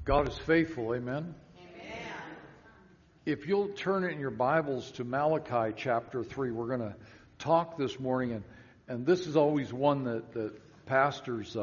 God is faithful, amen? Amen. If you'll turn in your Bibles to Malachi chapter 3, we're going to talk this morning, and this is always one that pastors,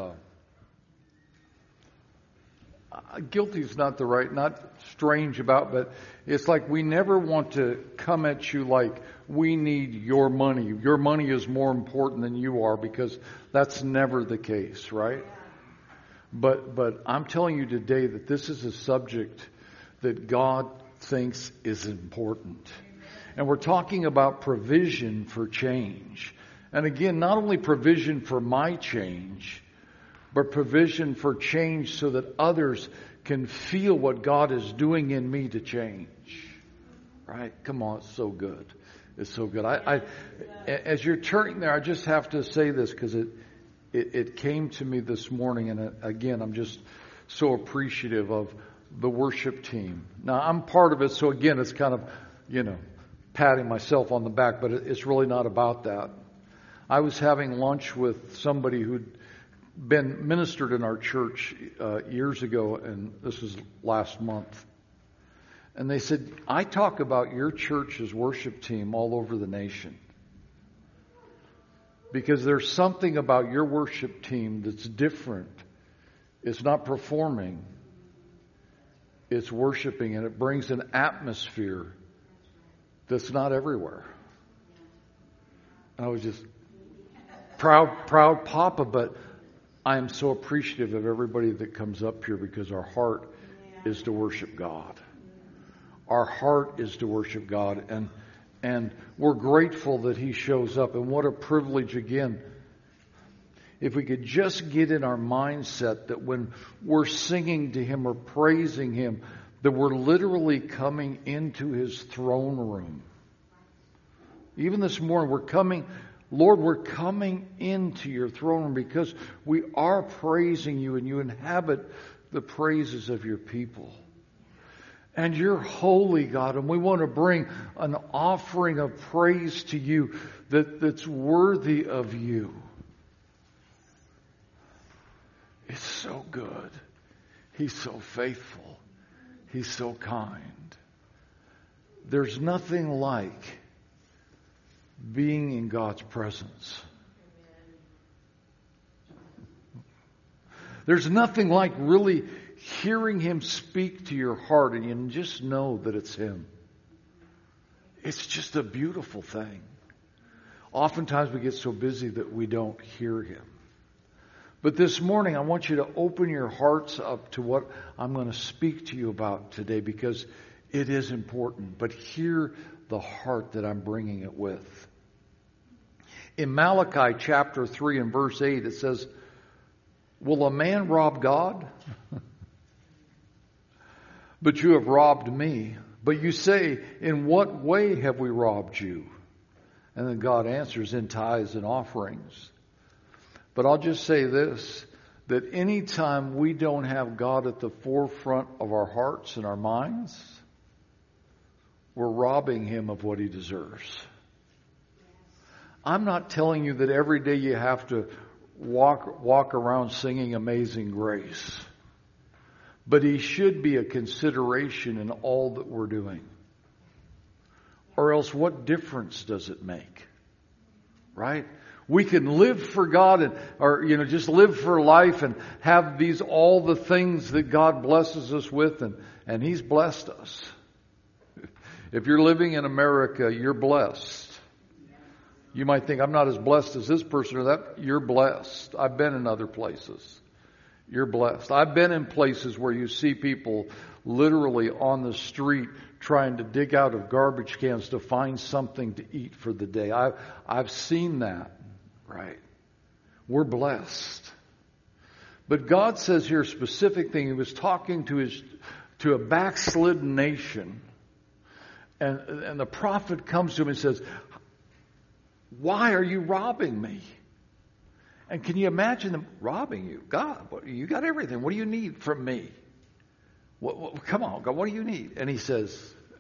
guilty is not strange about, but it's like we never want to come at you like we need your money. Your money is more important than you are, because that's never the case, right? But I'm telling you today that this is a subject that God thinks is important. And we're talking about provision for change. And again, not only provision for my change, but provision for change so that others can feel what God is doing in me to change. Right? Come on, it's so good. It's so good. As you're turning there, I just have to say this because it came to me this morning, and again, I'm just so appreciative of the worship team. Now, I'm part of it, so again, it's kind of, patting myself on the back, but it's really not about that. I was having lunch with somebody who'd been ministered in our church years ago, and this was last month. And they said, I talk about your church's worship team all over the nation. Because there's something about your worship team that's different. It's not performing. It's worshiping, and it brings an atmosphere that's not everywhere. And I was just proud papa, but I am so appreciative of everybody that comes up here because our heart is to worship God. Our heart is to worship God, and we're grateful that He shows up. And what a privilege again. If we could just get in our mindset that when we're singing to Him or praising Him, that we're literally coming into His throne room. Even this morning, Lord, we're coming into your throne room because we are praising you, and you inhabit the praises of your people. And you're holy, God, and we want to bring an offering of praise to you that's worthy of you. It's so good. He's so faithful. He's so kind. There's nothing like being in God's presence. There's nothing like really hearing Him speak to your heart, and you just know that it's Him. It's just a beautiful thing. Oftentimes we get so busy that we don't hear Him. But this morning I want you to open your hearts up to what I'm going to speak to you about today, because it is important. But hear the heart that I'm bringing it with. In Malachi chapter 3 and verse 8 it says, will a man rob God? But you have robbed me. But you say, in what way have we robbed you? And then God answers, in tithes and offerings. But I'll just say this, that anytime we don't have God at the forefront of our hearts and our minds, we're robbing Him of what He deserves. I'm not telling you that every day you have to walk around singing Amazing Grace. But He should be a consideration in all that we're doing. Or else what difference does it make? Right? We can live for God or just live for life and have all the things that God blesses us with, and He's blessed us. If you're living in America, you're blessed. You might think, I'm not as blessed as this person or that. You're blessed. I've been in other places. You're blessed. I've been in places where you see people literally on the street trying to dig out of garbage cans to find something to eat for the day. I've seen that, right? We're blessed. But God says here a specific thing. He was talking to a backslidden nation. And the prophet comes to him and says, why are you robbing me? And can you imagine them robbing you? God, you got everything. What do you need from me? Come on, God, what do you need? And He says,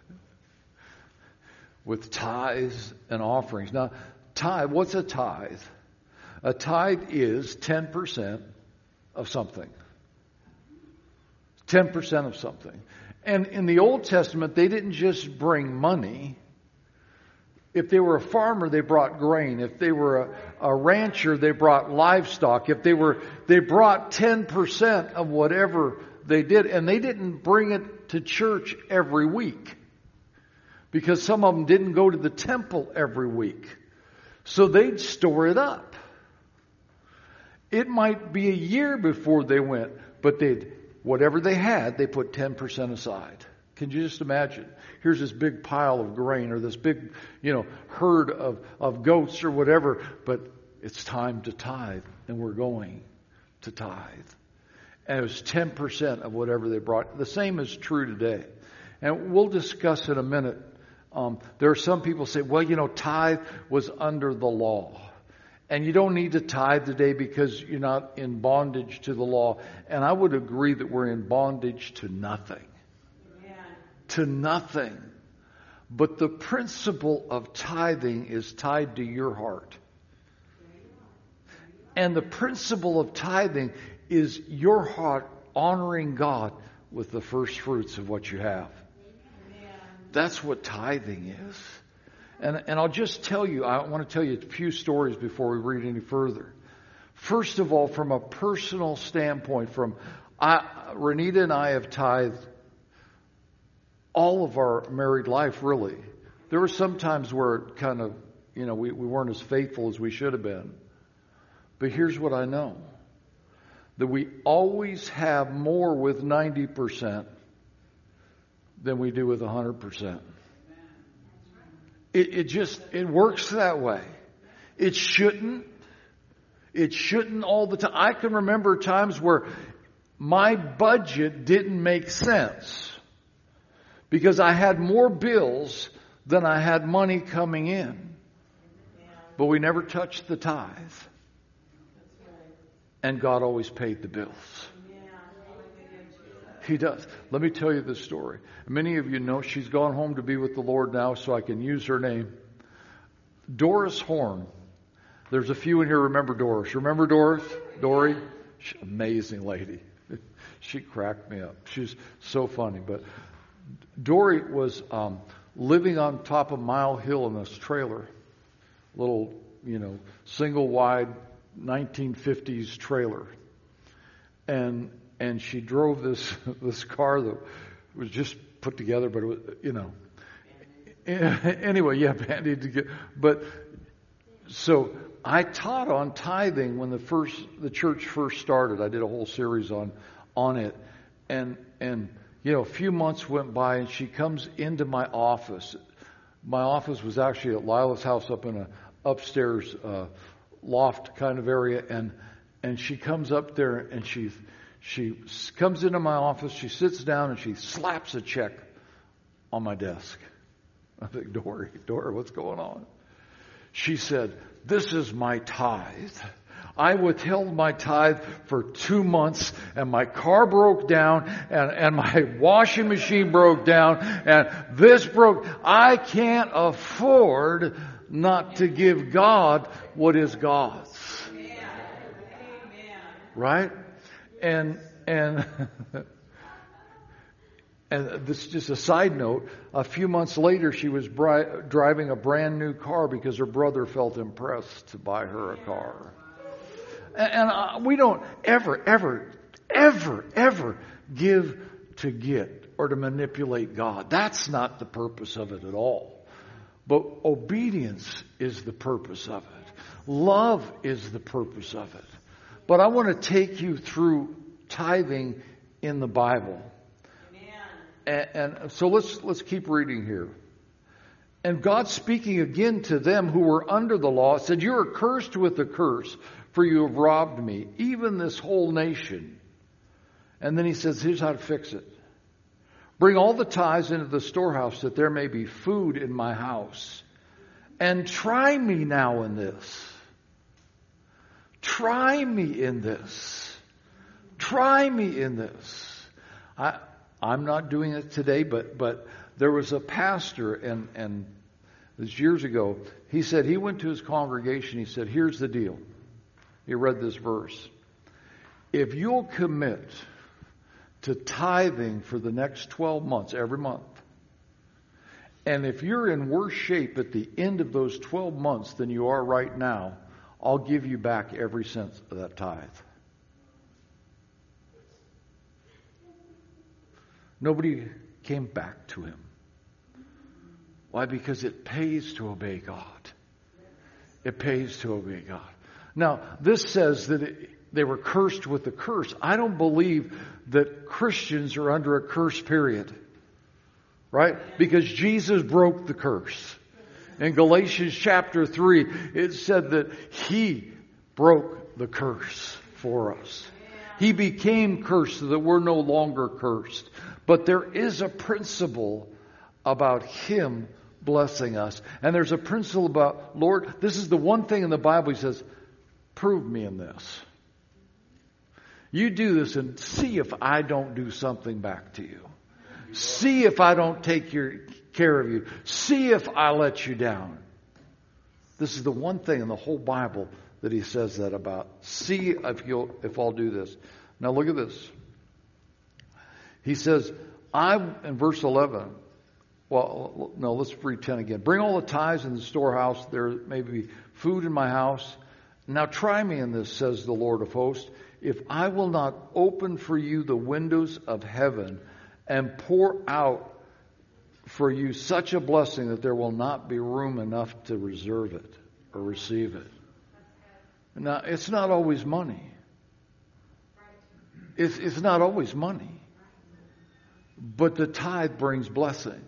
with tithes and offerings. Now, what's a tithe? A tithe is 10% of something. 10% of something. And in the Old Testament, they didn't just bring money. If they were a farmer, they brought grain. If they were a rancher, they brought livestock. They brought 10% of whatever they did. And they didn't bring it to church every week, because some of them didn't go to the temple every week. So they'd store it up. It might be a year before they went, but whatever they had, they put 10% aside. Can you just imagine? Here's this big pile of grain, or this big, herd of goats or whatever, but it's time to tithe, and we're going to tithe. And it was 10% of whatever they brought. The same is true today. And we'll discuss in a minute. There are some people say, well, tithe was under the law. And you don't need to tithe today because you're not in bondage to the law. And I would agree that we're in bondage to nothing. Amen. To nothing. But the principle of tithing is tied to your heart. And the principle of tithing is your heart honoring God with the first fruits of what you have. Amen. That's what tithing is. And I'll just tell you, I want to tell you a few stories before we read any further. First of all, from a personal standpoint, Renita and I have tithed all of our married life, really. There were some times where kind of, we weren't as faithful as we should have been. But here's what I know. That we always have more with 90% than we do with 100%. It works that way. It shouldn't all the time. I can remember times where my budget didn't make sense because I had more bills than I had money coming in. But we never touched the tithe. And God always paid the bills. He does. Let me tell you this story. Many of you know she's gone home to be with the Lord now, so I can use her name. Doris Horn. There's a few in here remember Doris. Remember Doris? Dory? Amazing lady. She cracked me up. She's so funny. But Dory was living on top of Mile Hill in this trailer. Little, single wide 1950s trailer. And she drove this car that was just put together, but it was, Anyway, yeah, bandied together. But so I taught on tithing when the church first started. I did a whole series on it, and a few months went by, and she comes into my office. My office was actually at Lila's house up in a upstairs loft kind of area, and she comes up there and she comes into my office, she sits down and she slaps a check on my desk. I think, Dory, what's going on? She said, this is my tithe. I withheld my tithe for 2 months, and my car broke down, and my washing machine broke down, and this broke. I can't afford not to give God what is God's. Right? And this is just a side note. A few months later, she was driving a brand new car because her brother felt impressed to buy her a car. And we don't ever give to get or to manipulate God. That's not the purpose of it at all. But obedience is the purpose of it. Love is the purpose of it. But I want to take you through tithing in the Bible. And so let's keep reading here. And God, speaking again to them who were under the law, said, you are cursed with a curse, for you have robbed me, even this whole nation. And then he says, here's how to fix it. Bring all the tithes into the storehouse, that there may be food in my house. And try me now in this. Try me in this. Try me in this. I'm not doing it today, but there was a pastor, and this years ago, he said he went to his congregation, he said, here's the deal. He read this verse. If you'll commit to tithing for the next 12 months, every month. And if you're in worse shape at the end of those 12 months than you are right now, I'll give you back every cent of that tithe. Nobody came back to him. Why? Because it pays to obey God. It pays to obey God. Now, this says that they were cursed with a curse. I don't believe that Christians are under a curse period. Right? Because Jesus broke the curse. In Galatians chapter 3, it said that He broke the curse for us. He became cursed so that we're no longer cursed. But there is a principle about Him blessing us. And there's a principle about, Lord, this is the one thing in the Bible He says, prove me in this. You do this and see if I don't do something back to you. See if I don't take care of you. See if I let you down. This is the one thing in the whole Bible that He says that about. See if I'll do this. Now look at this. He says, in verse 11, well, no, let's read 10 again. Bring all the tithes in the storehouse. There may be food in my house. Now try me in this, says the Lord of hosts. If I will not open for you the windows of heaven and pour out for you such a blessing that there will not be room enough to reserve it or receive it. Now, it's not always money. It's not always money. But the tithe brings blessing.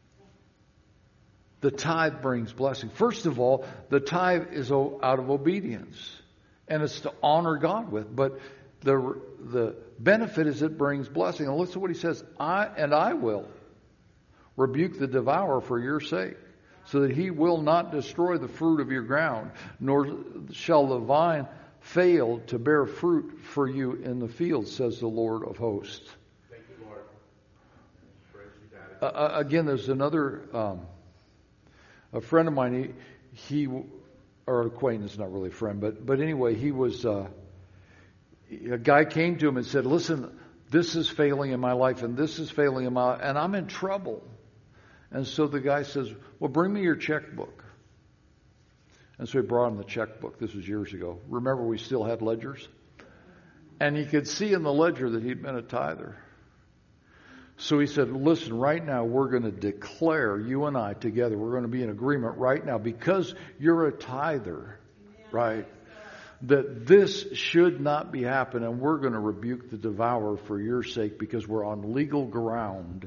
The tithe brings blessing. First of all, the tithe is out of obedience. And it's to honor God with. But the benefit is it brings blessing. And listen to what He says. I will rebuke the devourer for your sake, so that he will not destroy the fruit of your ground, nor shall the vine fail to bear fruit for you in the field, says the Lord of hosts. Thank you, Lord. Praise you, again, there's another, a friend of mine, he or acquaintance, not really a friend, but anyway, he was, a guy came to him and said, listen, this is failing in my life and this is failing in my life, and I'm in trouble. And so the guy says, well, bring me your checkbook. And so he brought him the checkbook. This was years ago. Remember, we still had ledgers? And he could see in the ledger that he'd been a tither. So he said, listen, right now we're going to declare, you and I together, we're going to be in agreement right now, because you're a tither, right? That this should not be happening, and we're going to rebuke the devourer for your sake, because we're on legal ground.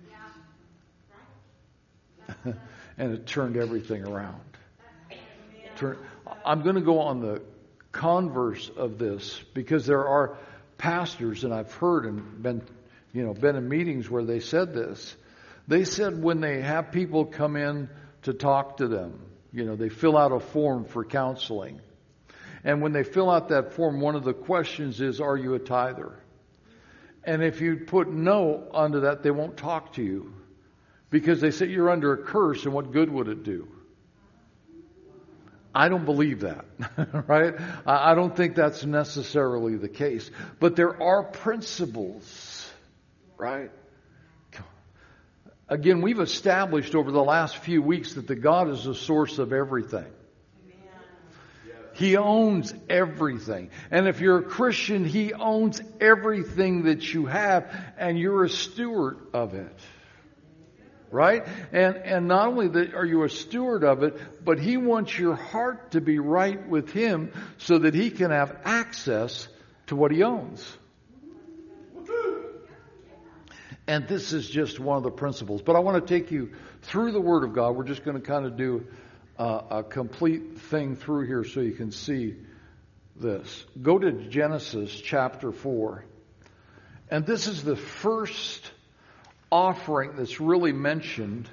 And it turned everything around. I'm going to go on the converse of this, because there are pastors, and I've heard and been in meetings where they said this. They said when they have people come in to talk to them, they fill out a form for counseling. And when they fill out that form, one of the questions is, are you a tither? And if you put no under that, they won't talk to you. Because they say you're under a curse, and what good would it do? I don't believe that, right? I don't think that's necessarily the case. But there are principles, right? Again, we've established over the last few weeks that the God is the source of everything. He owns everything. And if you're a Christian, He owns everything that you have, and you're a steward of it. Right? And not only are you a steward of it, but He wants your heart to be right with Him so that He can have access to what He owns. And this is just one of the principles. But I want to take you through the Word of God. We're just going to kind of do a complete thing through here so you can see this. Go to Genesis chapter 4. And this is the first offering that's really mentioned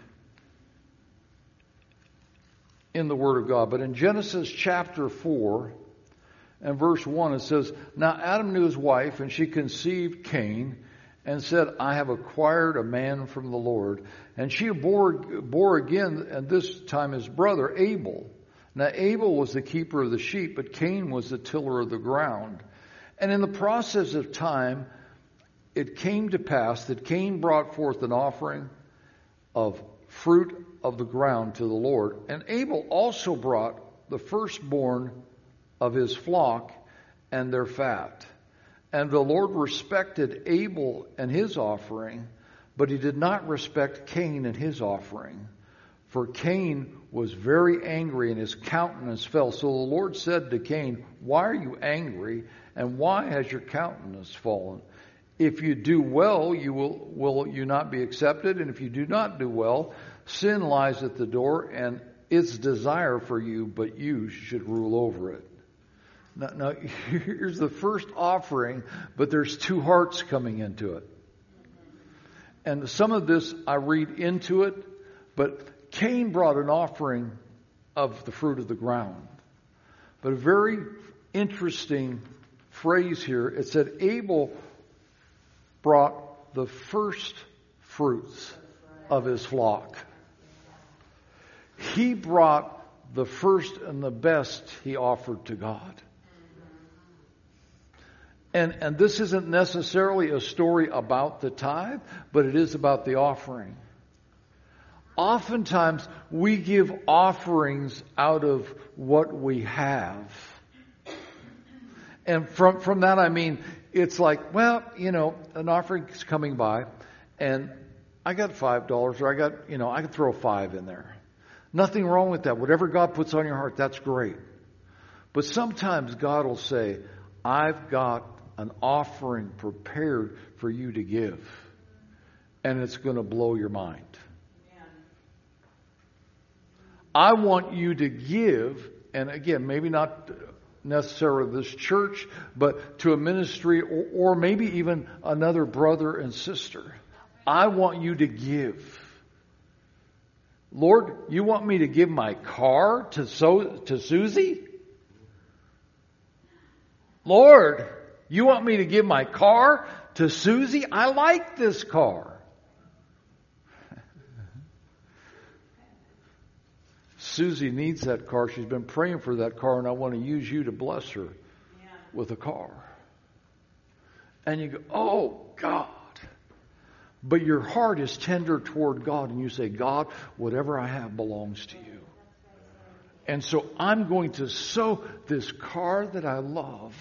in the Word of God. But in Genesis chapter 4 and verse 1, it says, now Adam knew his wife, and she conceived Cain, and said, I have acquired a man from the Lord. And she bore again, and this time his brother Abel. Now Abel was the keeper of the sheep, but Cain was the tiller of the ground. And in the process of time, it came to pass that Cain brought forth an offering of fruit of the ground to the Lord, and Abel also brought the firstborn of his flock and their fat. And the Lord respected Abel and his offering, but he did not respect Cain and his offering. For Cain was very angry, and his countenance fell. So the Lord said to Cain, "Why are you angry, and why has your countenance fallen? If you do well, will you not be accepted? And if you do not do well, sin lies at the door, and its desire for you, but you should rule over it." Now, here's the first offering, but there's two hearts coming into it. And some of this I read into it, but Cain brought an offering of the fruit of the ground. But a very interesting phrase here. It said Abel brought the first fruits of his flock. He brought the first and the best he offered to God. And this isn't necessarily a story about the tithe, but it is about the offering. Oftentimes, we give offerings out of what we have. And from that I mean, it's like, well, an offering's coming by, and I got $5, or I could throw a 5 in there. Nothing wrong with that. Whatever God puts on your heart, that's great. But sometimes God will say, I've got an offering prepared for you to give. And it's going to blow your mind. I want you to give, and again, maybe not necessarily this church, but to a ministry or maybe even another brother and sister. I want you to give. Lord, you want me to give my car to Susie? Lord, you want me to give my car to Susie? I like this car. Susie needs that car. She's been praying for that car, and I want to use you to bless her with a car. And you go, oh, God. But your heart is tender toward God, and you say, God, whatever I have belongs to you. And so I'm going to sow this car that I love.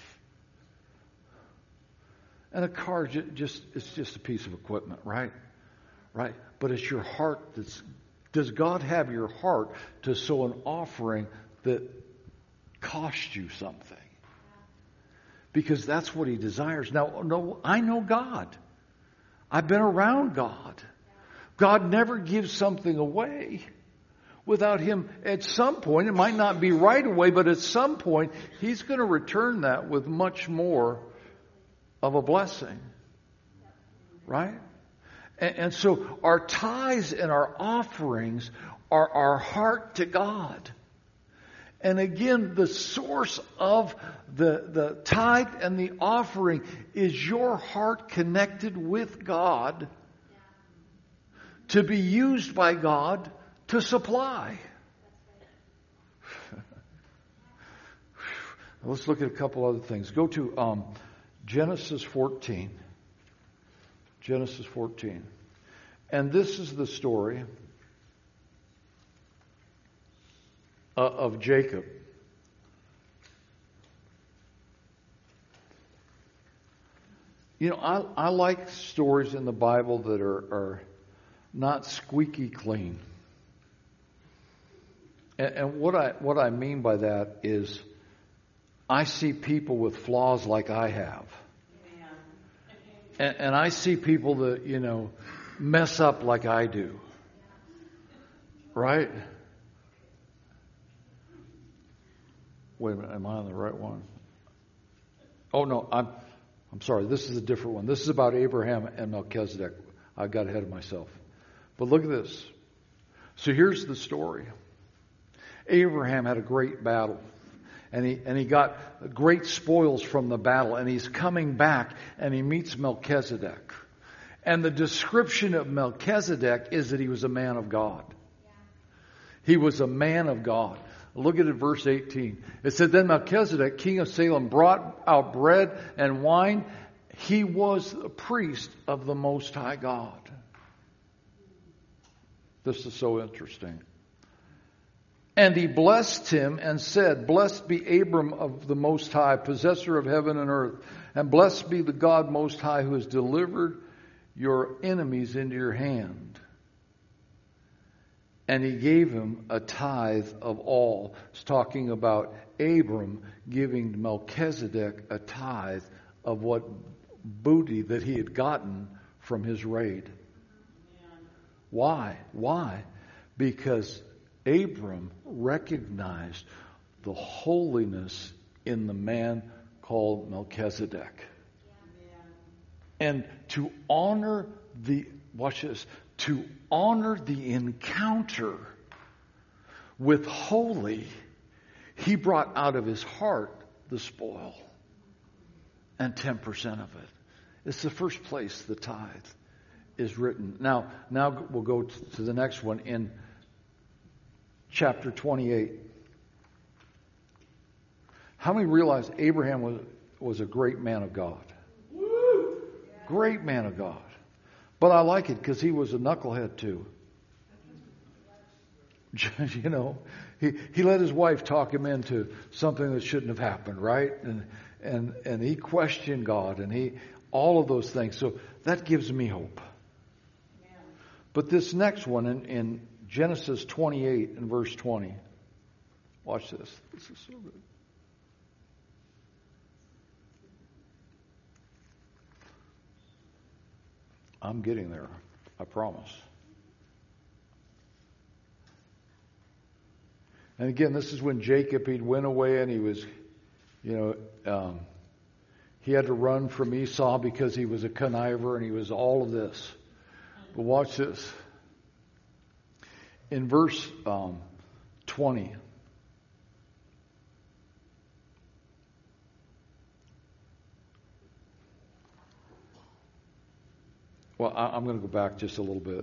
And a car it's just a piece of equipment, right? Right? But it's your heart does God have your heart to sow an offering that costs you something? Because that's what He desires. Now, no, I know God. I've been around God. God never gives something away without Him at some point. It might not be right away, but at some point He's going to return that with much more of a blessing. Right? And so our tithes and our offerings are our heart to God. And again, the source of the tithe and the offering is your heart connected with God to be used by God to supply. Let's look at a couple other things. Go to Genesis 14. Genesis 14. And this is the story of Jacob. I like stories in the Bible that are not squeaky clean. And what I mean by that is I see people with flaws like I have. And I see people that, mess up like I do. Right? Wait a minute, am I on the right one? Oh no, I'm sorry, this is a different one. This is about Abraham and Melchizedek. I got ahead of myself. But look at this. So here's the story. Abraham had a great battle. And he got great spoils from the battle. And he's coming back and he meets Melchizedek. And the description of Melchizedek is that he was a man of God. He was a man of God. Look at it, verse 18. It said, Then Melchizedek, king of Salem, brought out bread and wine. He was a priest of the Most High God. This is so interesting. And he blessed him and said, Blessed be Abram of the Most High, possessor of heaven and earth, and blessed be the God Most High who has delivered your enemies into your hand. And he gave him a tithe of all. It's talking about Abram giving Melchizedek a tithe of what booty that he had gotten from his raid. Why? Why? Because Abram recognized the holiness in the man called Melchizedek. And to honor watch this, to honor the encounter with holy, he brought out of his heart the spoil and 10% of it. It's the first place the tithe is written. Now we'll go to the next one in chapter 28. How many realize Abraham was a great man of God? Great man of God. But I like it because he was a knucklehead too. You know, he let his wife talk him into something that shouldn't have happened, right? And he questioned God, and all of those things. So that gives me hope. But this next one in Genesis 28 and verse 20. Watch this. This is so good. I'm getting there. I promise. And again, this is when Jacob, he'd went away and he was, he had to run from Esau because he was a conniver and he was all of this. But watch this. In verse 20. Well, I'm going to go back just a little bit.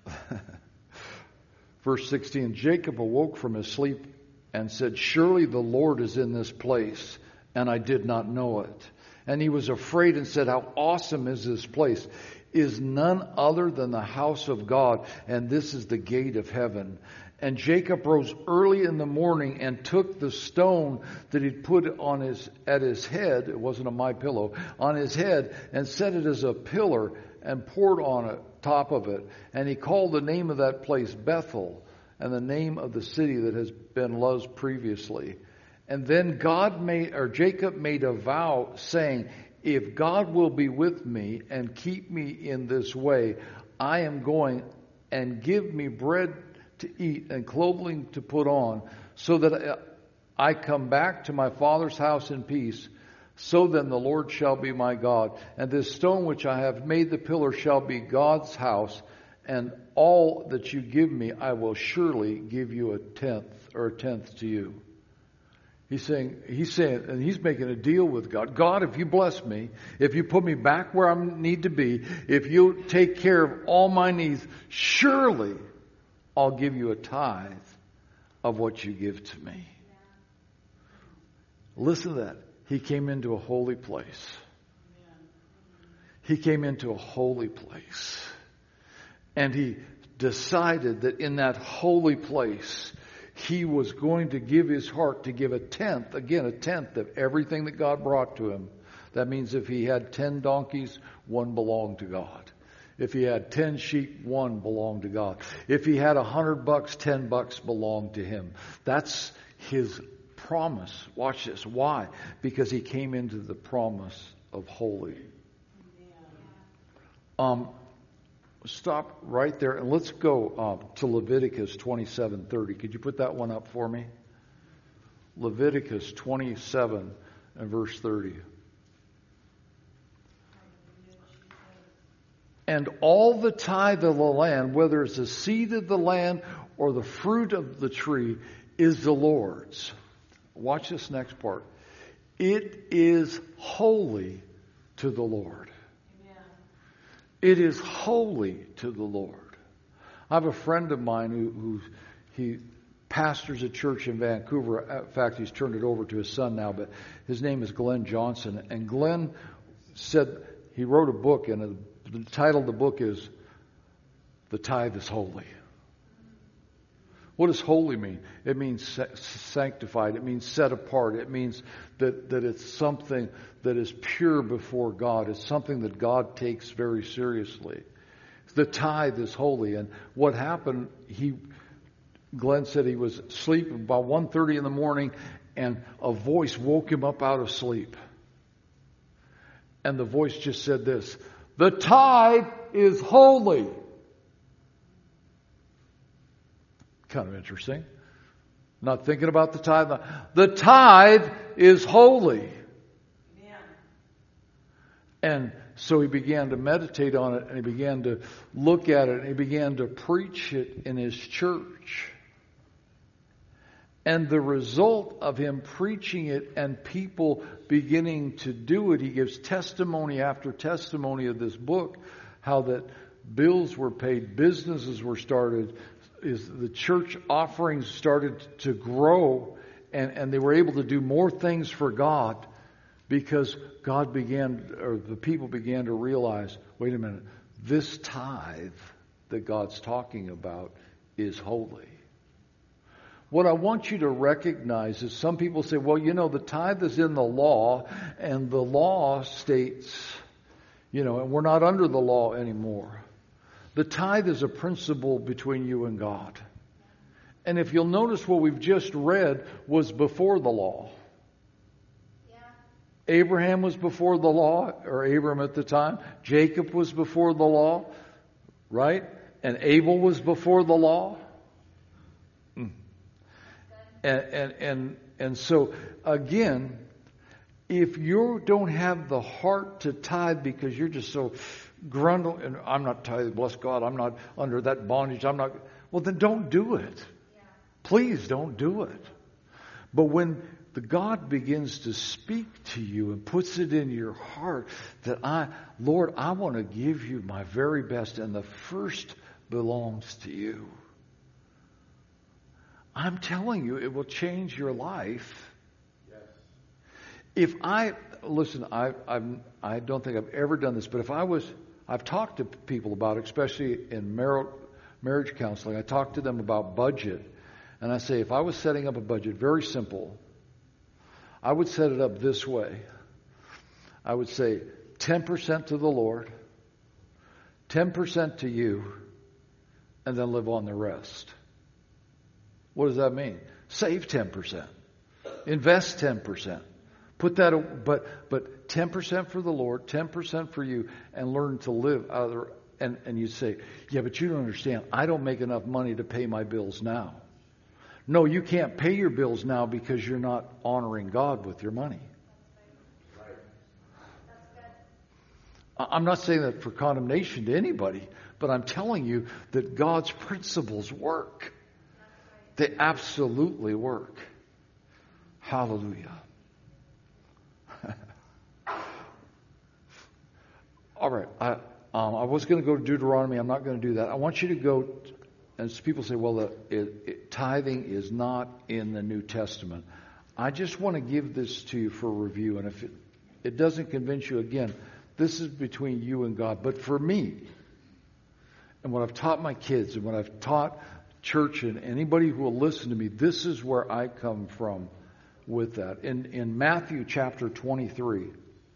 Verse 16, Jacob awoke from his sleep and said, Surely the Lord is in this place, and I did not know it. And he was afraid and said, How awesome is this place? Is none other than the house of God, and this is the gate of heaven. And Jacob rose early in the morning and took the stone that he'd put at his head, it wasn't a my pillow, on his head, and set it as a pillar and poured on it, top of it. And he called the name of that place Bethel, and the name of the city that has been Luz previously. And then Jacob made a vow, saying, If God will be with me and keep me in this way, I am going, and give me bread to eat and clothing to put on, so that I come back to my father's house in peace. So then the Lord shall be my God, and this stone which I have made the pillar shall be God's house, and all that you give me I will surely give you a tenth to you. He's saying, and he's making a deal with God. God, if you bless me, if you put me back where I need to be, if you take care of all my needs, surely I'll give you a tithe of what you give to me. Listen to that. He came into a holy place. He came into a holy place. And he decided that in that holy place, he was going to give his heart to give a tenth of everything that God brought to him. That means if he had 10 donkeys, one belonged to God. If he had 10 sheep, one belonged to God. If he had $100, $10 belonged to him. That's his promise. Watch this. Why? Because he came into the promise of holy. Stop right there and let's go to Leviticus 27:30. Could you put that one up for me? Leviticus 27 and verse 30. And all the tithe of the land, whether it's the seed of the land or the fruit of the tree, is the Lord's. Watch this next part. It is holy to the Lord. It is holy to the Lord. I have a friend of mine who he pastors a church in Vancouver. In fact, he's turned it over to his son now, but his name is Glenn Johnson. And Glenn said he wrote a book, and the title of the book is The Tithe is Holy. What does holy mean? It means sanctified. It means set apart. It means that it's something that is pure before God. It's something that God takes very seriously. The tithe is holy. And what happened, Glenn said he was asleep about 1:30 in the morning, and a voice woke him up out of sleep. And the voice just said this: "The tithe is holy." Kind of interesting. Not thinking about the tithe. The tithe is holy. Yeah. And so he began to meditate on it, and he began to look at it, and he began to preach it in his church. And the result of him preaching it and people beginning to do it, he gives testimony after testimony of this book, how that bills were paid, businesses were started, the church offerings started to grow, and they were able to do more things for God because the people began to realize, wait a minute, this tithe that God's talking about is holy. What I want you to recognize is some people say, well, the tithe is in the law, and the law states, and we're not under the law anymore. The tithe is a principle between you and God. And if you'll notice, what we've just read was before the law. Yeah. Abraham was before the law, or Abram at the time. Jacob was before the law, right? And Abel was before the law. And so, again, if you don't have the heart to tithe because you're just so grundle, and I'm not tithing, bless God, I'm not under that bondage, well, then don't do it. Yeah. Please don't do it. But when the God begins to speak to you and puts it in your heart that Lord, I want to give you my very best, and the first belongs to you, I'm telling you, it will change your life. Yes. If I don't think I've ever done this, but I've talked to people about it, especially in marriage counseling. I talk to them about budget, and I say, if I was setting up a budget, very simple, I would set it up this way. I would say 10% to the Lord, 10% to you, and then live on the rest. What does that mean? Save 10%. Invest 10%. Put that, but 10% for the Lord, 10% for you, and learn to live out of and you say, yeah, but you don't understand. I don't make enough money to pay my bills now. No, you can't pay your bills now because you're not honoring God with your money. I'm not saying that for condemnation to anybody, but I'm telling you that God's principles work. They absolutely work. Hallelujah. All right. I was going to go to Deuteronomy. I'm not going to do that. I want you to go, and people say, well, tithing is not in the New Testament. I just want to give this to you for review. And if it doesn't convince you, again, this is between you and God. But for me, and what I've taught my kids, and what I've taught church and anybody who will listen to me, this is where I come from with that. In Matthew chapter 23,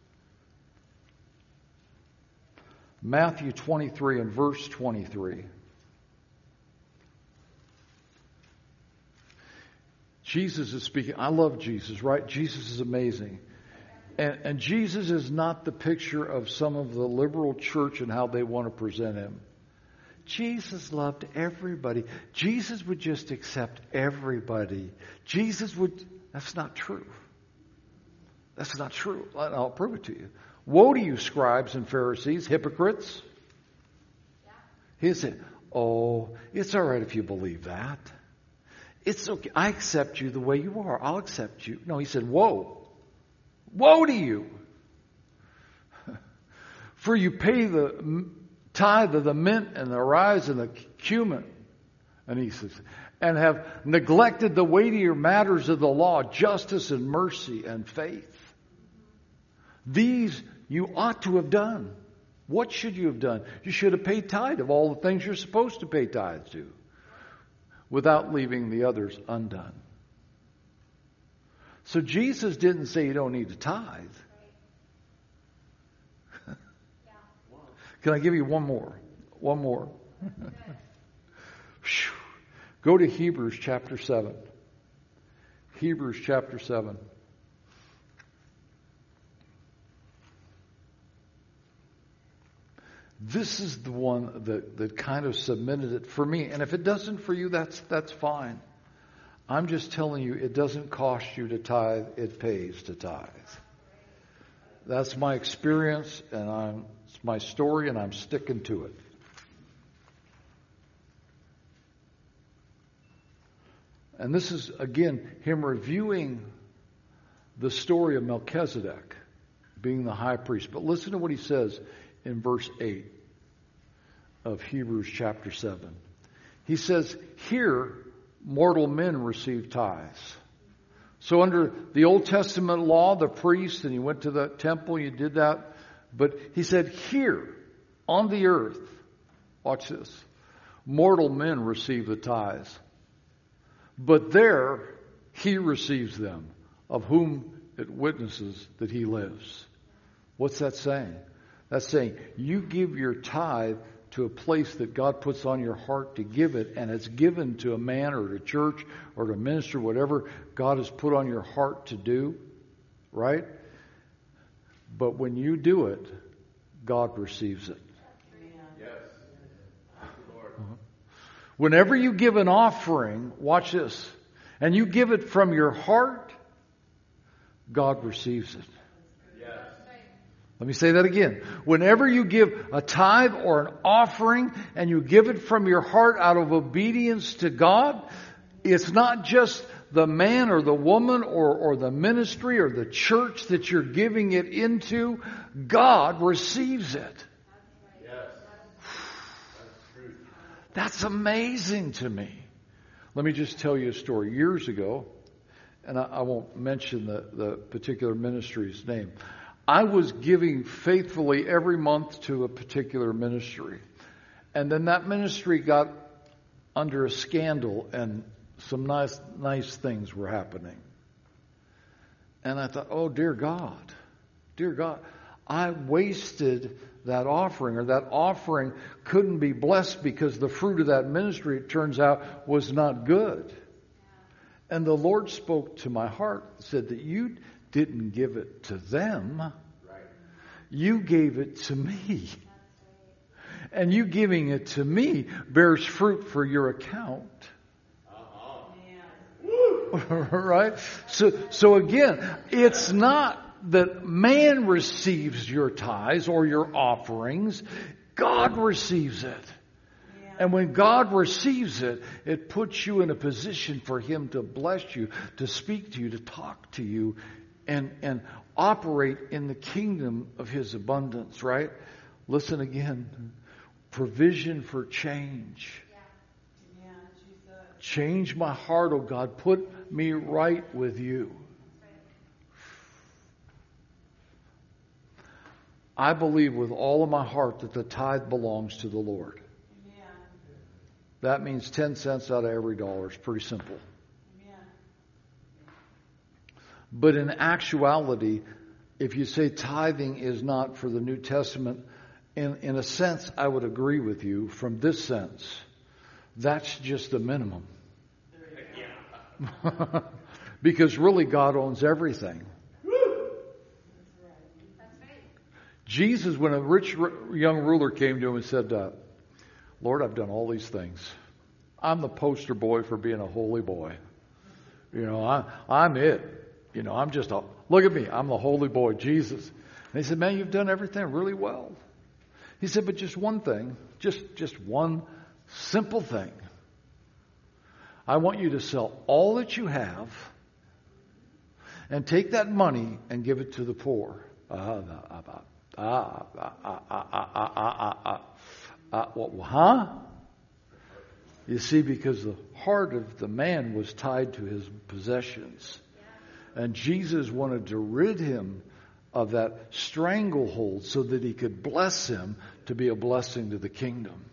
Matthew 23 and verse 23, Jesus is speaking. I love Jesus, right? Jesus is amazing. And Jesus is not the picture of some of the liberal church and how they want to present him. Jesus loved everybody. Jesus would just accept everybody. That's not true. That's not true. I'll prove it to you. Woe to you, scribes and Pharisees, hypocrites. Yeah. He said, oh, it's all right if you believe that. It's okay. I accept you the way you are. I'll accept you. No, he said, woe. Woe to you. For you pay the tithe of the mint and the rice and the cumin. And he says, and have neglected the weightier matters of the law, justice and mercy and faith. These you ought to have done. What should you have done? You should have paid tithe of all the things you're supposed to pay tithe to, without leaving the others undone. So Jesus didn't say you don't need to tithe. Can I give you one more? One more. Go to Hebrews chapter 7. Hebrews chapter 7. This is the one that kind of submitted it for me. And if it doesn't for you, that's fine. I'm just telling you, it doesn't cost you to tithe. It pays to tithe. That's my experience, and it's my story, and I'm sticking to it. And this is, again, him reviewing the story of Melchizedek being the high priest. But listen to what he says in verse 8 of Hebrews chapter 7. He says, here, mortal men receive tithes. So under the Old Testament law, the priest, and you went to the temple, you did that. But he said, here, on the earth, watch this, mortal men receive the tithes. But there, he receives them, of whom it witnesses that he lives. What's that saying? That's saying you give your tithe to a place that God puts on your heart to give it, and it's given to a man or to a church or to a minister, whatever God has put on your heart to do, right? But when you do it, God receives it. Yes. Lord. Whenever you give an offering, watch this, and you give it from your heart, God receives it. Let me say that again. Whenever you give a tithe or an offering and you give it from your heart out of obedience to God, it's not just the man or the woman or the ministry or the church that you're giving it into. God receives it. Yes. That's true. That's amazing to me. Let me just tell you a story. Years ago, and I won't mention the particular ministry's name, I was giving faithfully every month to a particular ministry. And then that ministry got under a scandal and some nice things were happening. And I thought, oh, dear God, I wasted that offering, or that offering couldn't be blessed because the fruit of that ministry, it turns out, was not good. And the Lord spoke to my heart, said that you didn't give it to them. You gave it to me. And you giving it to me bears fruit for your account. Right? So again, it's not that man receives your tithes or your offerings. God receives it. And when God receives it, it puts you in a position for Him to bless you, to speak to you, to talk to you, and operate in the kingdom of His abundance, right? Listen again. Provision for change. Change my heart, oh God. Put me right with you. I believe with all of my heart that the tithe belongs to the Lord. That means 10 cents out of every dollar. It's pretty simple. But in actuality, if you say tithing is not for the New Testament, in a sense, I would agree with you from this sense. That's just the minimum. Because really God owns everything. Jesus, when a rich young ruler came to him and said, Lord, I've done all these things. I'm the poster boy for being a holy boy. You know, I'm it. You know, look at me. I'm the holy boy, Jesus. And he said, man, you've done everything really well. He said, but just one thing, just one simple thing. I want you to sell all that you have and take that money and give it to the poor. You see, because the heart of the man was tied to his possessions. And Jesus wanted to rid him of that stranglehold so that he could bless him to be a blessing to the kingdom.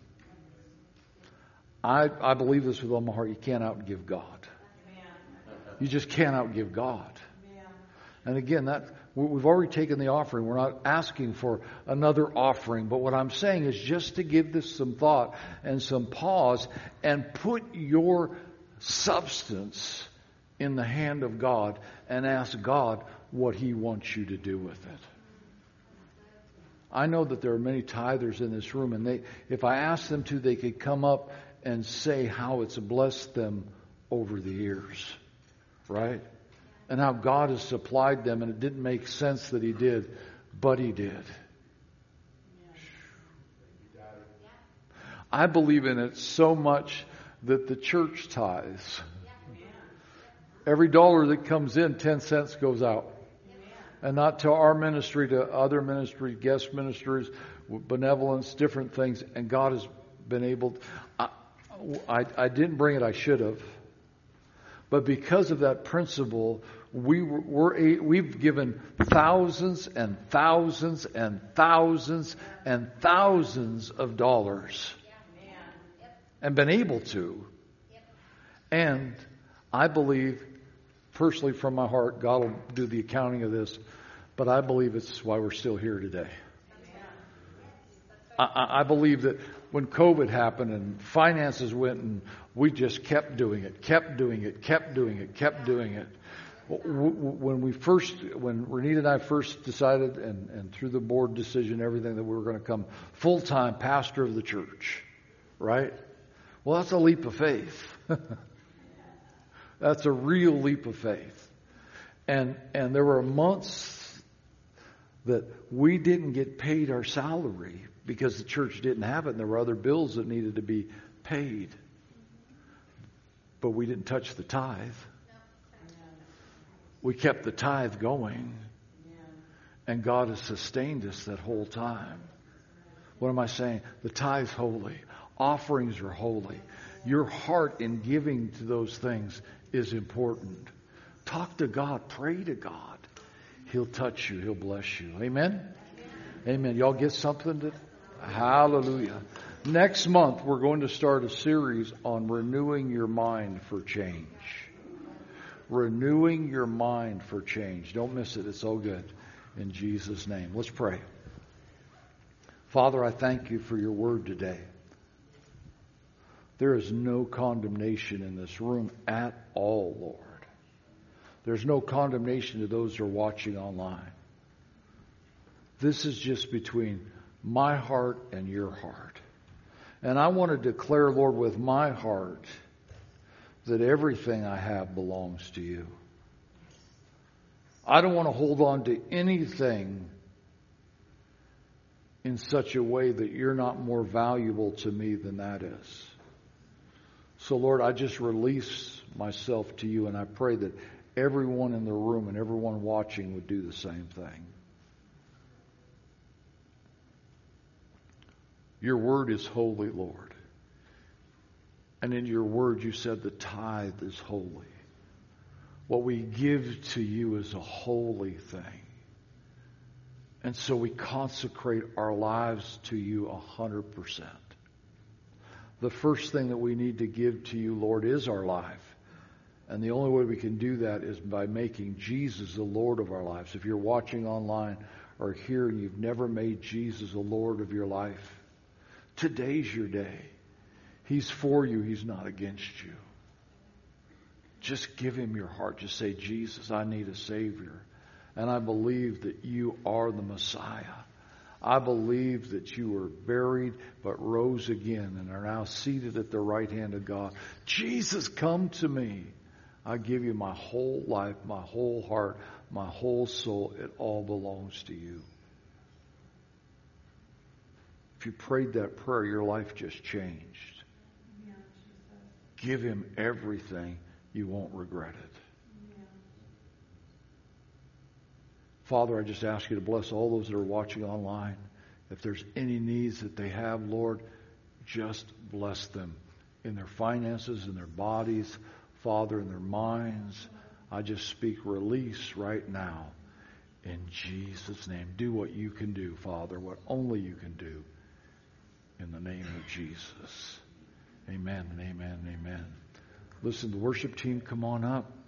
I believe this with all my heart. You can't outgive God. You just can't outgive God. And again, we've already taken the offering. We're not asking for another offering. But what I'm saying is just to give this some thought and some pause and put your substance in the hand of God and ask God what He wants you to do with it. I know that there are many tithers in this room, and if I asked them to, they could come up and say how it's blessed them over the years, right? And how God has supplied them, and it didn't make sense that He did, but He did. I believe in it so much that the church tithes. Every dollar that comes in, 10 cents goes out. And not to our ministry, to other ministries, guest ministries, benevolence, different things. And God has been able to, I didn't bring it, I should have. But because of that principle, we've given thousands and thousands and thousands and thousands of dollars. And been able to. And I believe, personally from my heart, God will do the accounting of this, but I believe it's why we're still here today. I believe that when COVID happened and finances went and we just kept doing it. When Renita and I first decided, and through the board decision, everything, that we were going to come full-time pastor of the church, right? Well, that's a leap of faith. That's a real leap of faith. And there were months that we didn't get paid our salary because the church didn't have it, and there were other bills that needed to be paid. But we didn't touch the tithe. We kept the tithe going. And God has sustained us that whole time. What am I saying? The tithe's holy. Offerings are holy. Your heart in giving to those things is important. Talk to God. Pray to God. He'll touch you. He'll bless you. Amen? Amen. Y'all get something? Hallelujah. Next month, we're going to start a series on renewing your mind for change. Renewing your mind for change. Don't miss it. It's so good. In Jesus' name. Let's pray. Father, I thank you for your word today. There is no condemnation in this room at all, Lord. There's no condemnation to those who are watching online. This is just between my heart and your heart. And I want to declare, Lord, with my heart that everything I have belongs to you. I don't want to hold on to anything in such a way that you're not more valuable to me than that is. So, Lord, I just release myself to you, and I pray that everyone in the room and everyone watching would do the same thing. Your word is holy, Lord. And in your word you said the tithe is holy. What we give to you is a holy thing. And so we consecrate our lives to you 100%. The first thing that we need to give to you, Lord, is our life. And the only way we can do that is by making Jesus the Lord of our lives. If you're watching online or here and you've never made Jesus the Lord of your life, today's your day. He's for you. He's not against you. Just give him your heart. Just say, Jesus, I need a Savior. And I believe that you are the Messiah. I believe that you were buried but rose again and are now seated at the right hand of God. Jesus, come to me. I give you my whole life, my whole heart, my whole soul. It all belongs to you. If you prayed that prayer, your life just changed. Give him everything. You won't regret it. Father, I just ask you to bless all those that are watching online. If there's any needs that they have, Lord, just bless them in their finances, in their bodies, Father, in their minds. I just speak release right now In Jesus' name, do what you can do, Father, what only you can do. In the name of Jesus. Amen and amen and amen. Listen, the worship team, come on up.